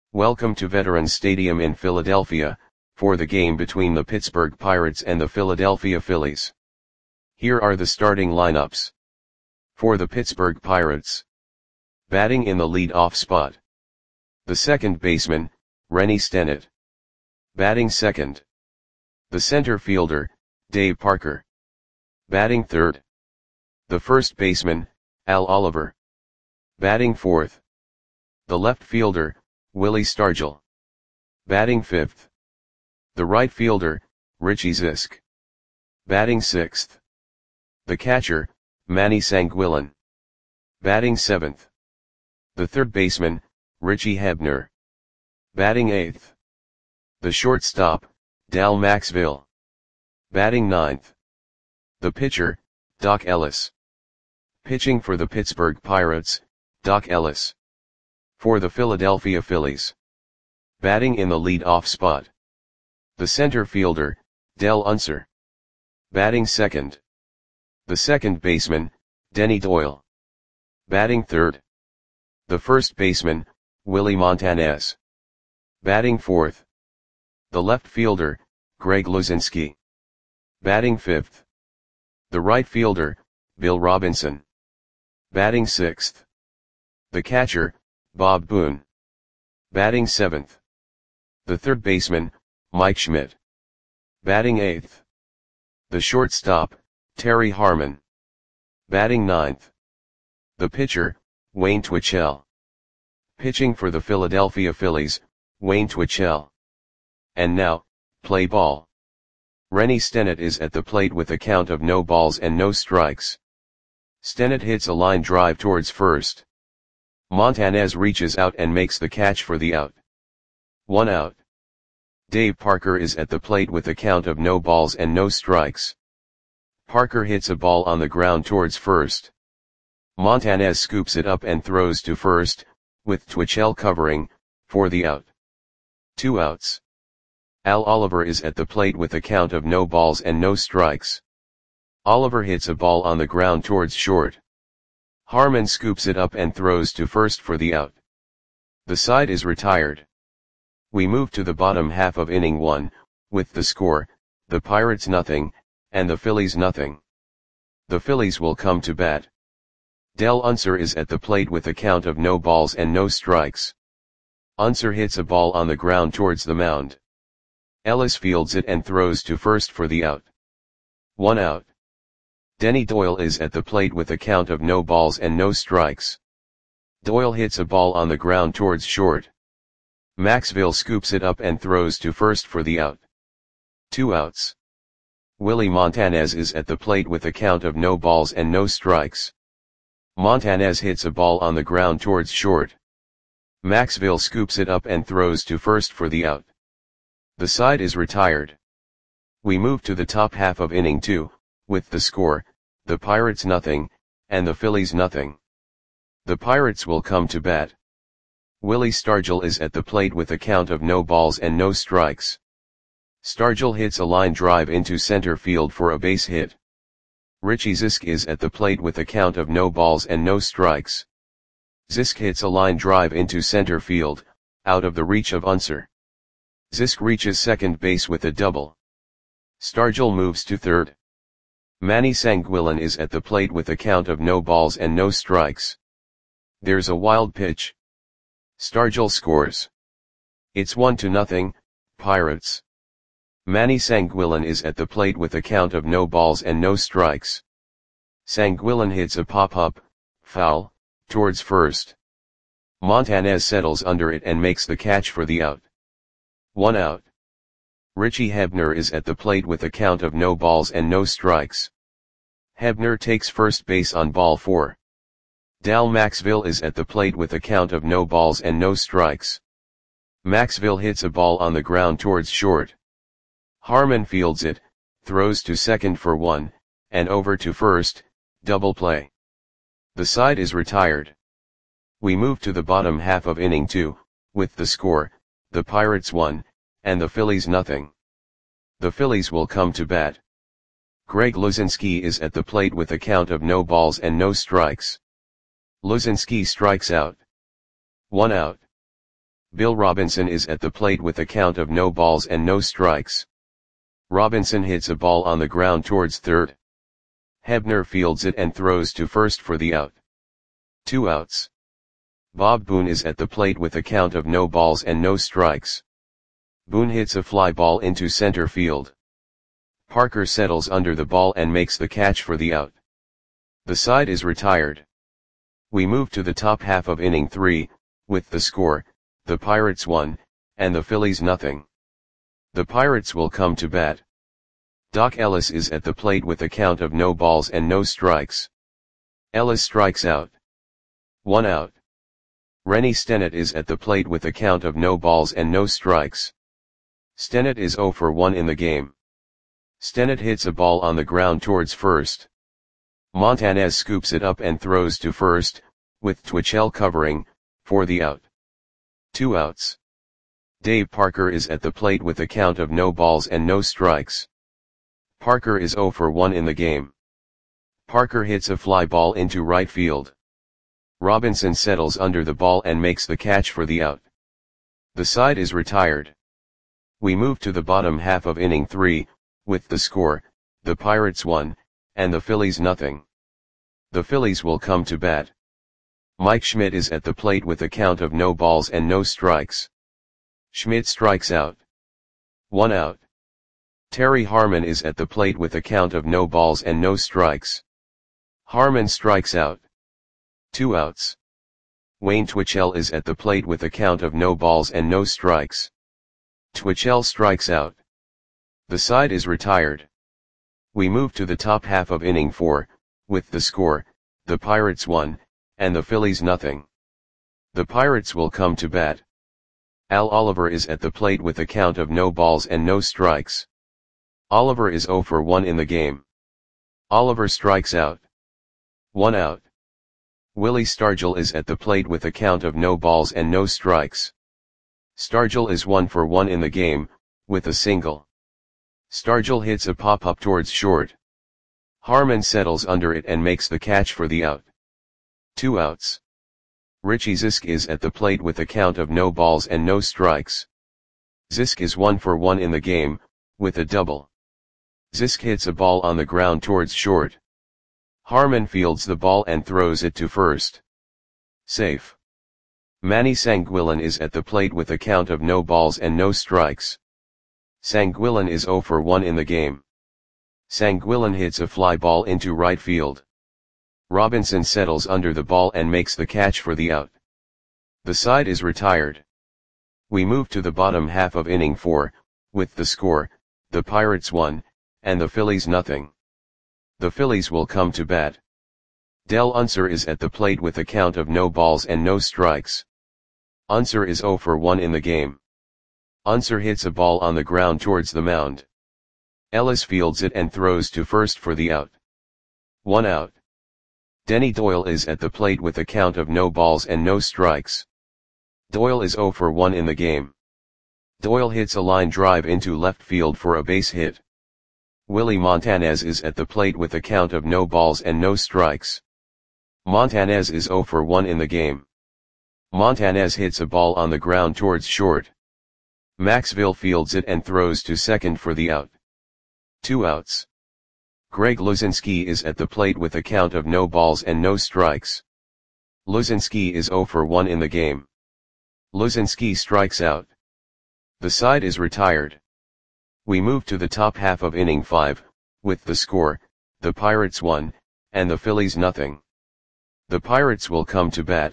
Welcome to Veterans Stadium in Philadelphia, for the game between the Pittsburgh Pirates and the Philadelphia Phillies. Here are the starting lineups. For the Pittsburgh Pirates. Batting in the lead-off spot. The second baseman, Rennie Stennett. Batting second. The center fielder, Dave Parker. Batting third. The first baseman, Al Oliver. Batting fourth. The left fielder, Willie Stargell. Batting fifth. The right fielder, Richie Zisk. Batting sixth. The catcher, Manny Sanguillen. Batting seventh. The third baseman, Richie Hebner. Batting eighth. The shortstop, Dal Maxville. Batting ninth. The pitcher, Doc Ellis. Pitching for the Pittsburgh Pirates, Doc Ellis. For the Philadelphia Phillies. Batting in the lead-off spot. The center fielder, Del Unser. Batting second. The second baseman, Denny Doyle. Batting third. The first baseman, Willie Montanez. Batting fourth. The left fielder, Greg Luzinski. Batting fifth. The right fielder, Bill Robinson. Batting sixth. The catcher, Bob Boone. Batting seventh. The third baseman, Mike Schmidt. Batting eighth. The shortstop, Terry Harmon. Batting ninth. The pitcher, Wayne Twitchell. Pitching for the Philadelphia Phillies, Wayne Twitchell. And now, play ball. Rennie Stennett is at the plate with a count of no balls and no strikes. Stennett hits a line drive towards first. Montanez reaches out and makes the catch for the out. 1 out. Dave Parker is at the plate with a count of no balls and no strikes. Parker hits a ball on the ground towards first. Montanez scoops it up and throws to first, with Twitchell covering, for the out. 2 outs. Al Oliver is at the plate with a count of no balls and no strikes. Oliver hits a ball on the ground towards short. Harmon scoops it up and throws to first for the out. The side is retired. We move to the bottom half of inning 1, with the score, the Pirates nothing, and the Phillies nothing. The Phillies will come to bat. Del Unser is at the plate with a count of no balls and no strikes. Unser hits a ball on the ground towards the mound. Ellis fields it and throws to first for the out. 1 out. Denny Doyle is at the plate with a count of no balls and no strikes. Doyle hits a ball on the ground towards short. Maxville scoops it up and throws to first for the out. 2 outs. Willie Montanez is at the plate with a count of no balls and no strikes. Montanez hits a ball on the ground towards short. Maxville scoops it up and throws to first for the out. The side is retired. We move to the top half of inning 2, with the score, the Pirates nothing, and the Phillies nothing. The Pirates will come to bat. Willie Stargell is at the plate with a count of no balls and no strikes. Stargell hits a line drive into center field for a base hit. Richie Zisk is at the plate with a count of no balls and no strikes. Zisk hits a line drive into center field, out of the reach of Unser. Zisk reaches second base with a double. Stargell moves to third. Manny Sanguillen is at the plate with a count of no balls and no strikes. There's a wild pitch. Stargell scores. It's 1-0, Pirates. Manny Sanguillen is at the plate with a count of no balls and no strikes. Sanguillen hits a pop-up, foul, towards first. Montanez settles under it and makes the catch for the out. 1 out. Richie Hebner is at the plate with a count of no balls and no strikes. Hebner takes first base on ball 4. Dal Maxville is at the plate with a count of no balls and no strikes. Maxville hits a ball on the ground towards short. Harmon fields it, throws to second for 1, and over to first, double play. The side is retired. We move to the bottom half of inning 2, with the score, the Pirates 1, and the Phillies nothing. The Phillies will come to bat. Greg Luzinski is at the plate with a count of no balls and no strikes. Luzinski strikes out. 1 out. Bill Robinson is at the plate with a count of no balls and no strikes. Robinson hits a ball on the ground towards third. Hebner fields it and throws to first for the out. 2 outs. Bob Boone is at the plate with a count of no balls and no strikes. Boone hits a fly ball into center field. Parker settles under the ball and makes the catch for the out. The side is retired. We move to the top half of inning 3, with the score, the Pirates 1, and the Phillies nothing. The Pirates will come to bat. Doc Ellis is at the plate with a count of no balls and no strikes. Ellis strikes out. 1 out. Rennie Stennett is at the plate with a count of no balls and no strikes. Stennett is 0 for 1 in the game. Stennett hits a ball on the ground towards first. Montanez scoops it up and throws to first, with Twitchell covering, for the out. 2 outs. Dave Parker is at the plate with a count of no balls and no strikes. Parker is 0 for 1 in the game. Parker hits a fly ball into right field. Robinson settles under the ball and makes the catch for the out. The side is retired. We move to the bottom half of inning 3, with the score, the Pirates 1, and the Phillies nothing. The Phillies will come to bat. Mike Schmidt is at the plate with a count of no balls and no strikes. Schmidt strikes out. 1 out. Terry Harmon is at the plate with a count of no balls and no strikes. Harmon strikes out. 2 outs. Wayne Twitchell is at the plate with a count of no balls and no strikes. Twitchell strikes out. The side is retired. We move to the top half of inning 4, with the score, the Pirates 1, and the Phillies nothing. The Pirates will come to bat. Al Oliver is at the plate with a count of no balls and no strikes. Oliver is 0 for 1 in the game. Oliver strikes out. 1 out. Willie Stargell is at the plate with a count of no balls and no strikes. Stargell is 1 for 1 in the game, with a single. Stargell hits a pop-up towards short. Harmon settles under it and makes the catch for the out. 2 outs. Richie Zisk is at the plate with a count of no balls and no strikes. Zisk is 1 for 1 in the game, with a double. Zisk hits a ball on the ground towards short. Harmon fields the ball and throws it to first. Safe. Manny Sanguillen is at the plate with a count of no balls and no strikes. Sanguillen is 0 for 1 in the game. Sanguillen hits a fly ball into right field. Robinson settles under the ball and makes the catch for the out. The side is retired. We move to the bottom half of inning 4, with the score, the Pirates 1, and the Phillies nothing. The Phillies will come to bat. Del Unser is at the plate with a count of no balls and no strikes. Unser is 0 for 1 in the game. Unser hits a ball on the ground towards the mound. Ellis fields it and throws to first for the out. 1 out. Denny Doyle is at the plate with a count of no balls and no strikes. Doyle is 0 for 1 in the game. Doyle hits a line drive into left field for a base hit. Willie Montanez is at the plate with a count of no balls and no strikes. Montanez is 0 for 1 in the game. Montanez hits a ball on the ground towards short. Maxville fields it and throws to second for the out. 2 outs. Greg Luzinski is at the plate with a count of no balls and no strikes. Luzinski is 0 for 1 in the game. Luzinski strikes out. The side is retired. We move to the top half of inning 5, with the score, the Pirates 1, and the Phillies nothing. The Pirates will come to bat.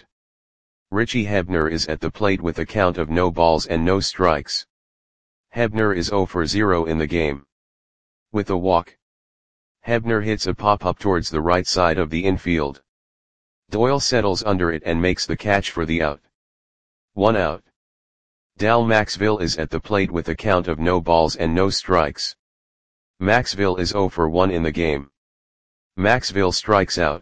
Richie Hebner is at the plate with a count of no balls and no strikes. Hebner is 0 for 0 in the game. With a walk. Hebner hits a pop-up towards the right side of the infield. Doyle settles under it and makes the catch for the out. 1 out. Dal Maxville is at the plate with a count of no balls and no strikes. Maxville is 0 for 1 in the game. Maxville strikes out.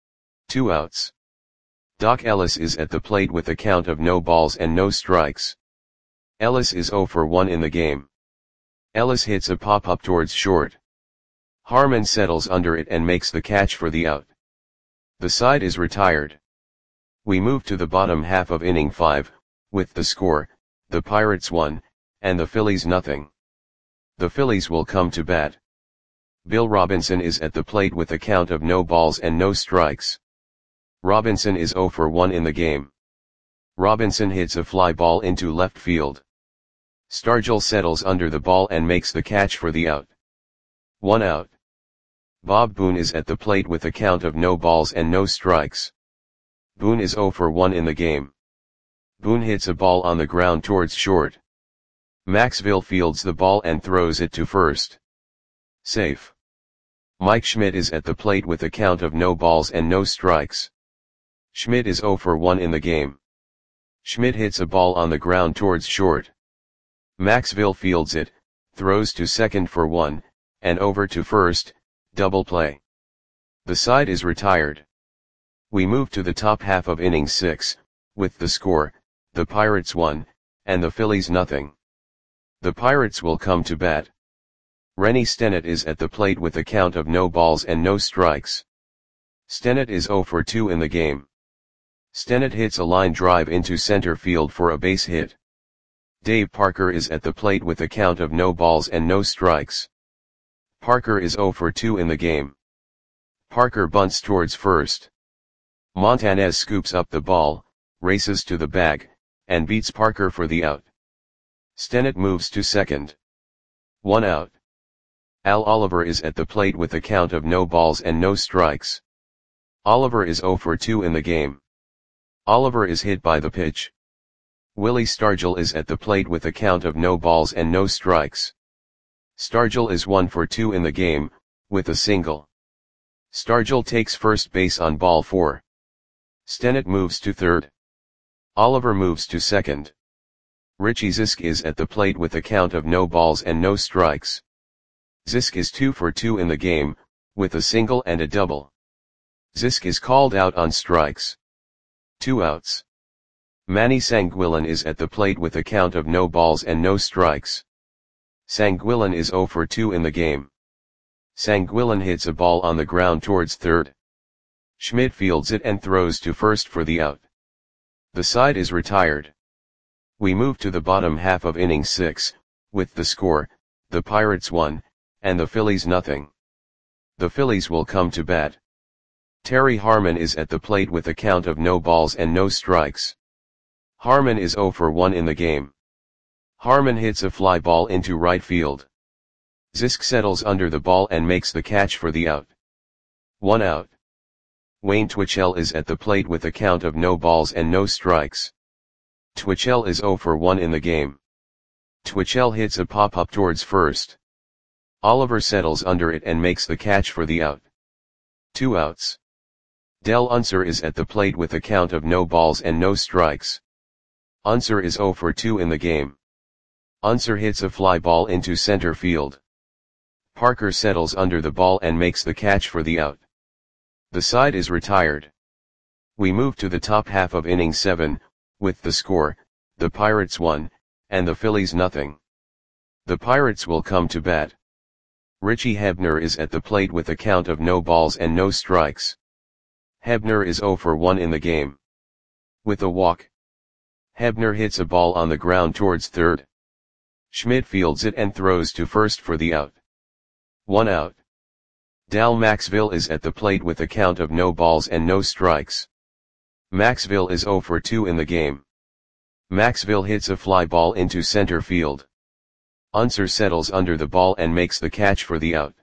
2 outs. Doc Ellis is at the plate with a count of no balls and no strikes. Ellis is 0 for 1 in the game. Ellis hits a pop-up towards short. Harmon settles under it and makes the catch for the out. The side is retired. We move to the bottom half of inning 5, with the score, the Pirates 1, and the Phillies nothing. The Phillies will come to bat. Bill Robinson is at the plate with a count of no balls and no strikes. Robinson is 0 for 1 in the game. Robinson hits a fly ball into left field. Stargell settles under the ball and makes the catch for the out. 1 out. Bob Boone is at the plate with a count of no balls and no strikes. Boone is 0 for 1 in the game. Boone hits a ball on the ground towards short. Maxville fields the ball and throws it to first. Safe. Mike Schmidt is at the plate with a count of no balls and no strikes. Schmidt is 0 for 1 in the game. Schmidt hits a ball on the ground towards short. Maxville fields it, throws to second for 1, and over to first, double play. The side is retired. We move to the top half of inning 6, with the score, the Pirates 1, and the Phillies nothing. The Pirates will come to bat. Rennie Stennett is at the plate with a count of no balls and no strikes. Stennett is 0 for 2 in the game. Stennett hits a line drive into center field for a base hit. Dave Parker is at the plate with a count of no balls and no strikes. Parker is 0 for 2 in the game. Parker bunts towards first. Montanez scoops up the ball, races to the bag, and beats Parker for the out. Stennett moves to second. 1 out. Al Oliver is at the plate with a count of no balls and no strikes. Oliver is 0 for 2 in the game. Oliver is hit by the pitch. Willie Stargell is at the plate with a count of no balls and no strikes. Stargell is 1 for 2 in the game, with a single. Stargell takes first base on ball 4. Stennett moves to third. Oliver moves to second. Richie Zisk is at the plate with a count of no balls and no strikes. Zisk is 2 for 2 in the game, with a single and a double. Zisk is called out on strikes. 2 outs. Manny Sanguillen is at the plate with a count of no balls and no strikes. Sanguillen is 0 for 2 in the game. Sanguillen hits a ball on the ground towards third. Schmidt fields it and throws to first for the out. The side is retired. We move to the bottom half of inning 6, with the score, the Pirates 1, and the Phillies nothing. The Phillies will come to bat. Terry Harmon is at the plate with a count of no balls and no strikes. Harmon is 0 for 1 in the game. Harmon hits a fly ball into right field. Zisk settles under the ball and makes the catch for the out. 1 out. Wayne Twitchell is at the plate with a count of no balls and no strikes. Twitchell is 0 for 1 in the game. Twitchell hits a pop-up towards first. Oliver settles under it and makes the catch for the out. 2 outs. Del Unser is at the plate with a count of no balls and no strikes. Unser is 0 for 2 in the game. Unser hits a fly ball into center field. Parker settles under the ball and makes the catch for the out. The side is retired. We move to the top half of inning 7, with the score, the Pirates 1, and the Phillies nothing. The Pirates will come to bat. Richie Hebner is at the plate with a count of no balls and no strikes. Hebner is 0 for 1 in the game. With a walk. Hebner hits a ball on the ground towards third. Schmidt fields it and throws to first for the out. 1 out. Dal Maxville is at the plate with a count of no balls and no strikes. Maxville is 0 for 2 in the game. Maxville hits a fly ball into center field. Unser settles under the ball and makes the catch for the out.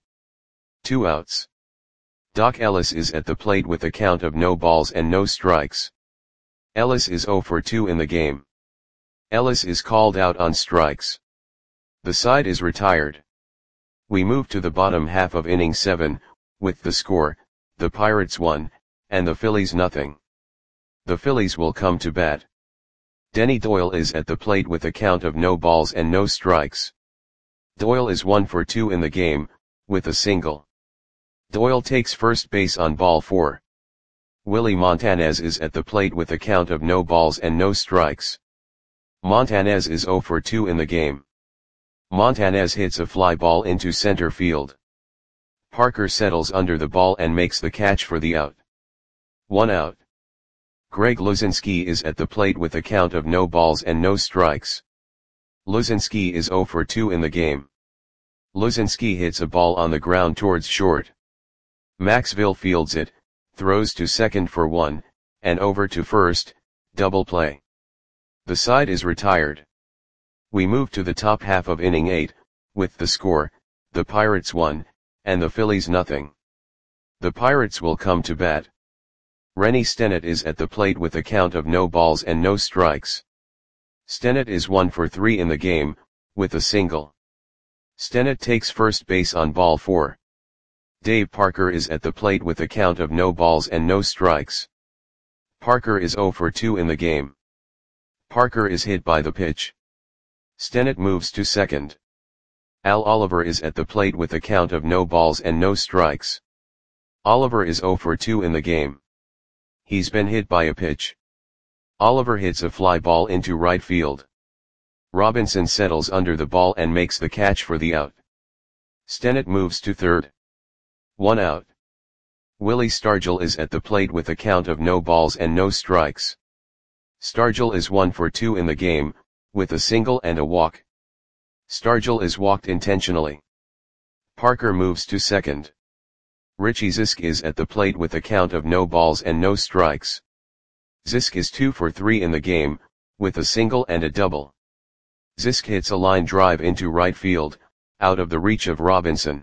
2 outs. Doc Ellis is at the plate with a count of no balls and no strikes. Ellis is 0 for 2 in the game. Ellis is called out on strikes. The side is retired. We move to the bottom half of inning 7, with the score, the Pirates 1, and the Phillies nothing. The Phillies will come to bat. Denny Doyle is at the plate with a count of no balls and no strikes. Doyle is 1 for 2 in the game, with a single. Doyle takes first base on ball 4. Willie Montanez is at the plate with a count of no balls and no strikes. Montanez is 0 for 2 in the game. Montanez hits a fly ball into center field. Parker settles under the ball and makes the catch for the out. 1 out. Greg Luzinski is at the plate with a count of no balls and no strikes. Luzinski is 0 for 2 in the game. Luzinski hits a ball on the ground towards short. Maxville fields it, throws to second for 1, and over to first, double play. The side is retired. We move to the top half of inning 8, with the score, the Pirates 1, and the Phillies nothing. The Pirates will come to bat. Rennie Stennett is at the plate with a count of no balls and no strikes. Stennett is 1 for 3 in the game, with a single. Stennett takes first base on ball 4. Dave Parker is at the plate with a count of no balls and no strikes. Parker is 0 for 2 in the game. Parker is hit by the pitch. Stennett moves to second. Al Oliver is at the plate with a count of no balls and no strikes. Oliver is 0 for 2 in the game. He's been hit by a pitch. Oliver hits a fly ball into right field. Robinson settles under the ball and makes the catch for the out. Stennett moves to third. 1 out. Willie Stargell is at the plate with a count of no balls and no strikes. Stargell is 1 for 2 in the game, with a single and a walk. Stargell is walked intentionally. Parker moves to second. Richie Zisk is at the plate with a count of no balls and no strikes. Zisk is 2 for 3 in the game, with a single and a double. Zisk hits a line drive into right field, out of the reach of Robinson.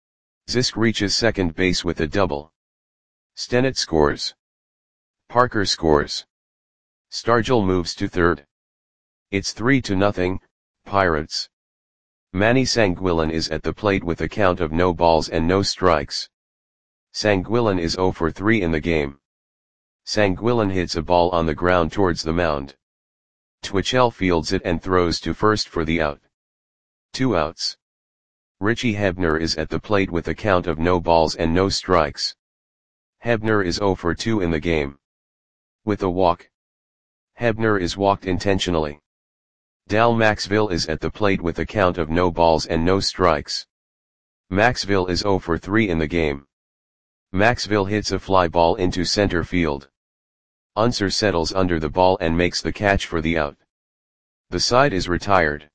Zisk reaches second base with a double. Stennett scores. Parker scores. Stargell moves to third. It's 3-0, Pirates. Manny Sanguillen is at the plate with a count of no balls and no strikes. Sanguillen is 0 for 3 in the game. Sanguillen hits a ball on the ground towards the mound. Twitchell fields it and throws to first for the out. 2 outs. Richie Hebner is at the plate with a count of no balls and no strikes. Hebner is 0 for 2 in the game. With a walk. Hebner is walked intentionally. Dal Maxville is at the plate with a count of no balls and no strikes. Maxville is 0 for 3 in the game. Maxville hits a fly ball into center field. Unser settles under the ball and makes the catch for the out. The side is retired.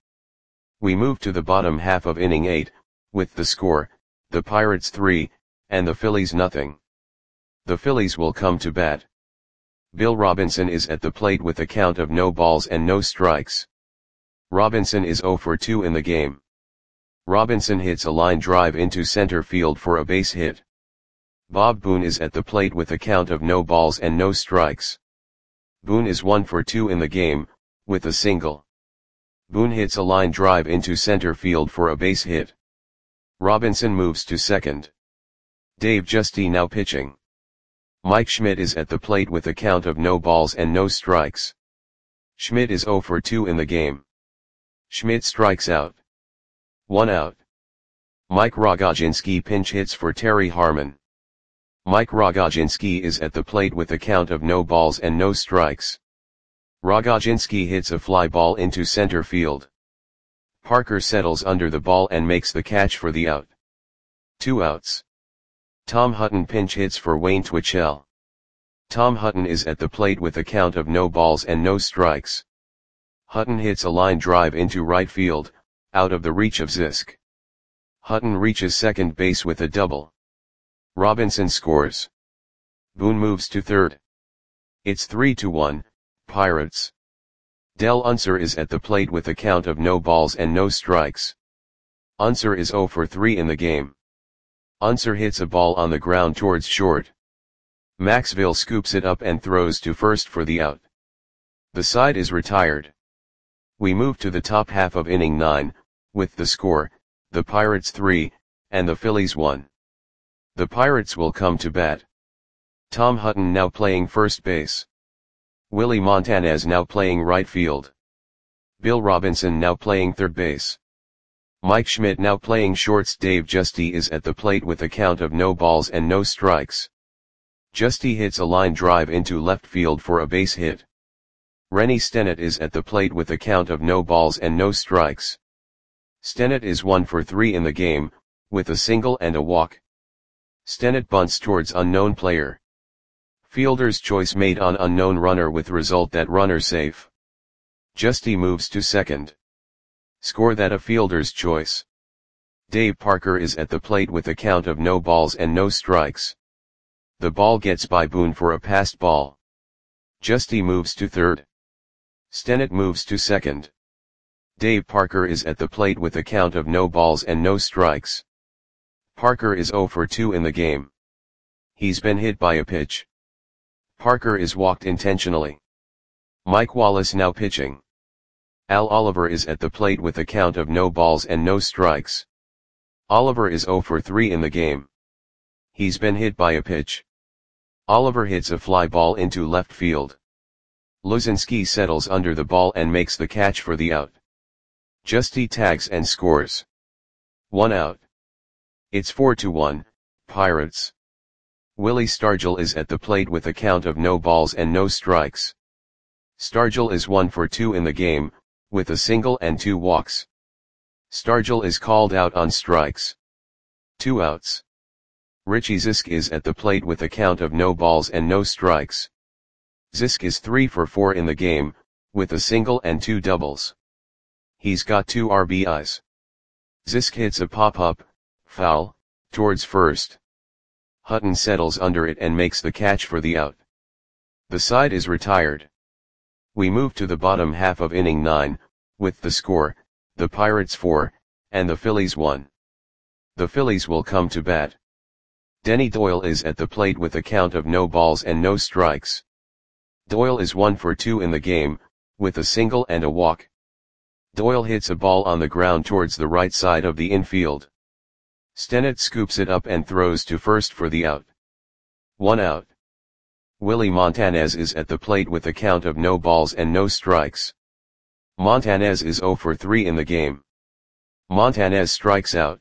We move to the bottom half of inning 8, with the score, the Pirates 3, and the Phillies nothing. The Phillies will come to bat. Bill Robinson is at the plate with a count of no balls and no strikes. Robinson is 0 for 2 in the game. Robinson hits a line drive into center field for a base hit. Bob Boone is at the plate with a count of no balls and no strikes. Boone is 1 for 2 in the game, with a single. Boone hits a line drive into center field for a base hit. Robinson moves to second. Dave Justy now pitching. Mike Schmidt is at the plate with a count of no balls and no strikes. Schmidt is 0 for 2 in the game. Schmidt strikes out. 1 out. Mike Rogozinski pinch hits for Terry Harmon. Mike Rogozinski is at the plate with a count of no balls and no strikes. Rogozinski hits a fly ball into center field. Parker settles under the ball and makes the catch for the out. 2 outs. Tom Hutton pinch hits for Wayne Twitchell. Tom Hutton is at the plate with a count of no balls and no strikes. Hutton hits a line drive into right field, out of the reach of Zisk. Hutton reaches second base with a double. Robinson scores. Boone moves to third. It's 3-1, Pirates. Del Unser is at the plate with a count of no balls and no strikes. Unser is 0 for 3 in the game. Unser hits a ball on the ground towards short. Maxville scoops it up and throws to first for the out. The side is retired. We move to the top half of inning 9, with the score, the Pirates 3, and the Phillies 1. The Pirates will come to bat. Tom Hutton now playing first base. Willie Montanez now playing right field. Bill Robinson now playing third base. Mike Schmidt now playing shorts. Dave Justy is at the plate with a count of no balls and no strikes. Justy hits a line drive into left field for a base hit. Rennie Stennett is at the plate with a count of no balls and no strikes. Stennett is 1 for 3 in the game, with a single and a walk. Stennett bunts towards unknown player. Fielder's choice made on unknown runner with result that runner safe. Justy moves to second. Score that a fielder's choice. Dave Parker is at the plate with a count of no balls and no strikes. The ball gets by Boone for a passed ball. Justy moves to third. Stennett moves to second. Dave Parker is at the plate with a count of no balls and no strikes. Parker is 0 for 2 in the game. He's been hit by a pitch. Parker is walked intentionally. Mike Wallace now pitching. Al Oliver is at the plate with a count of no balls and no strikes. Oliver is 0 for 3 in the game. He's been hit by a pitch. Oliver hits a fly ball into left field. Luzinski settles under the ball and makes the catch for the out. Justy tags and scores. 1 out. It's 4-1, Pirates. Willie Stargell is at the plate with a count of no balls and no strikes. Stargell is 1 for 2 in the game, with a single and 2 walks. Stargell is called out on strikes. 2 outs. Richie Zisk is at the plate with a count of no balls and no strikes. Zisk is 3 for 4 in the game, with a single and 2 doubles. He's got 2 RBIs. Zisk hits a pop-up, foul, towards first. Hutton settles under it and makes the catch for the out. The side is retired. We move to the bottom half of inning 9, with the score, the Pirates 4, and the Phillies 1. The Phillies will come to bat. Denny Doyle is at the plate with a count of no balls and no strikes. Doyle is 1 for 2 in the game, with a single and a walk. Doyle hits a ball on the ground towards the right side of the infield. Stennett scoops it up and throws to first for the out. 1 out. Willie Montanez is at the plate with a count of no balls and no strikes. Montanez is 0 for 3 in the game. Montanez strikes out.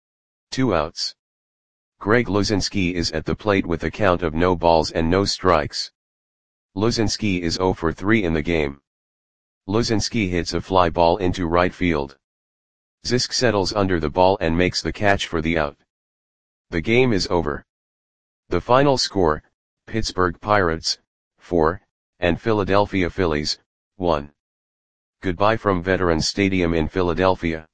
2 outs. Greg Luzinski is at the plate with a count of no balls and no strikes. Luzinski is 0 for 3 in the game. Luzinski hits a fly ball into right field. Zisk settles under the ball and makes the catch for the out. The game is over. The final score, Pittsburgh Pirates, 4, and Philadelphia Phillies, 1. Goodbye from Veterans Stadium in Philadelphia.